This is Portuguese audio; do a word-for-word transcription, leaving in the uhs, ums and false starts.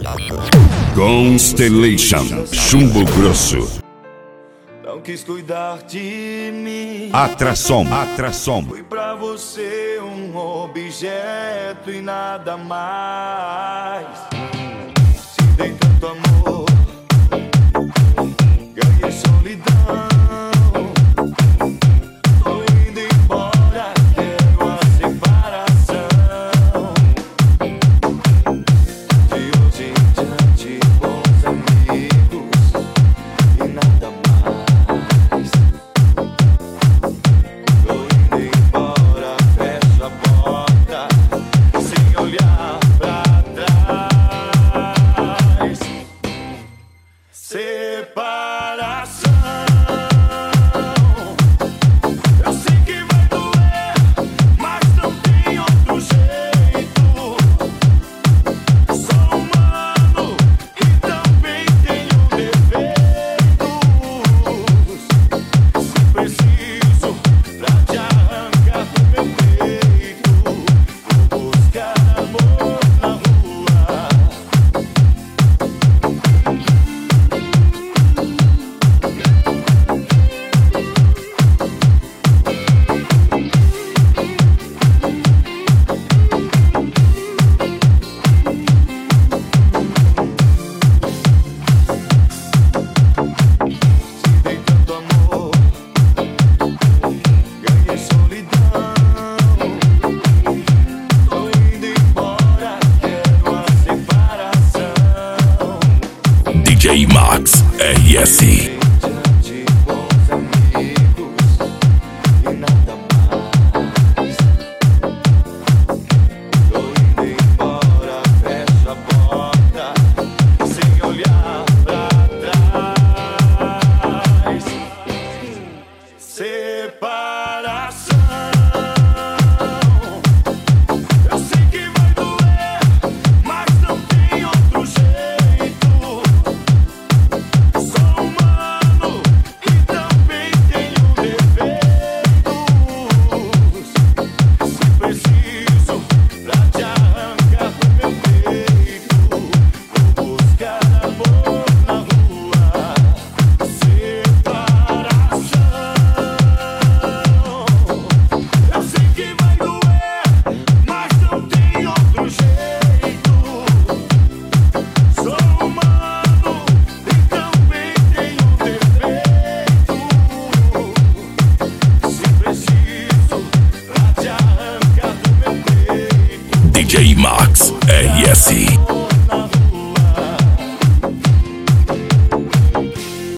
Constellation, Chumbo Grosso. Não quis cuidar de mim. Atração, atração. Fui pra você um objeto e nada mais. Te dei tanto amor, ganhei solidão. Tô indo embora, quero a separação. De hoje em diante, bons amigos e nada mais. D J Max R S. D J Max R S.